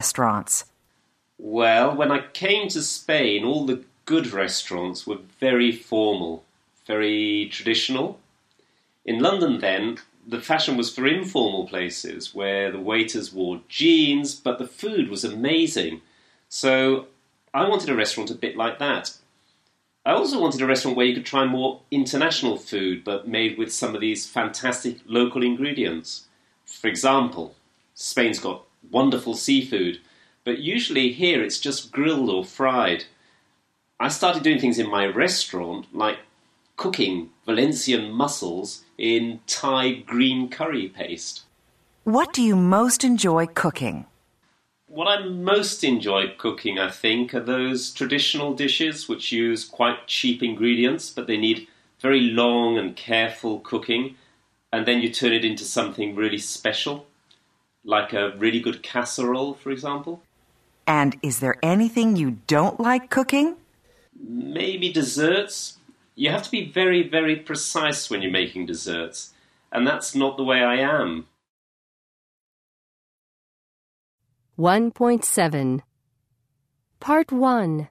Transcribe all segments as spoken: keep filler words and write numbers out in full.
restaurants? Well, when I came to Spain, all the good restaurants were very formal, very traditional. In London then, the fashion was for informal places where the waiters wore jeans, but the food was amazing. So I wanted a restaurant a bit like that. I also wanted a restaurant where you could try more international food, but made with some of these fantastic local ingredients. For example, Spain's got wonderful seafood, but usually here it's just grilled or fried. I started doing things in my restaurant, like cooking Valencian mussels in Thai green curry paste. What do you most enjoy cooking? What I most enjoy cooking, I think, are those traditional dishes which use quite cheap ingredients, but they need very long and careful cooking, and then you turn it into something really special, like a really good casserole, for example. And is there anything you don't like cooking? Maybe desserts. You have to be very, very precise when you're making desserts, and that's not the way I am. one point seven. Part one.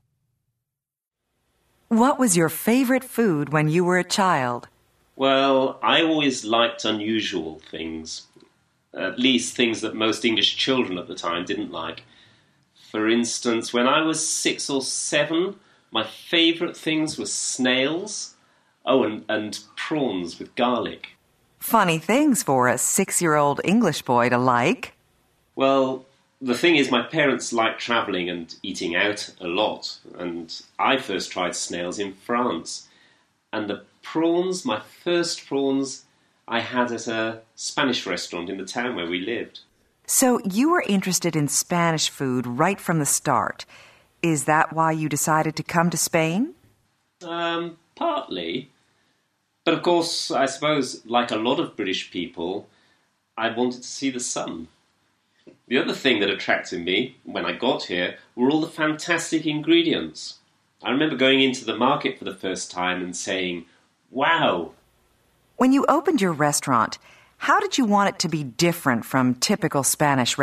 What was your favorite food when you were a child? Well, I always liked unusual things, at least things that most English children at the time didn't like. For instance, when I was six or seven, my favourite things were snails, oh, and, and prawns with garlic. Funny things for a six-year-old English boy to like. Well, the thing is, my parents liked travelling and eating out a lot, and I first tried snails in France. And the prawns, my first prawns, I had at a Spanish restaurant in the town where we lived. So you were interested in Spanish food right from the start. Is that why you decided to come to Spain? Um, partly. But of course, I suppose, like a lot of British people, I wanted to see the sun. The other thing that attracted me when I got here were all the fantastic ingredients. I remember going into the market for the first time and saying, wow! When you opened your restaurant, how did you want it to be different from typical Spanish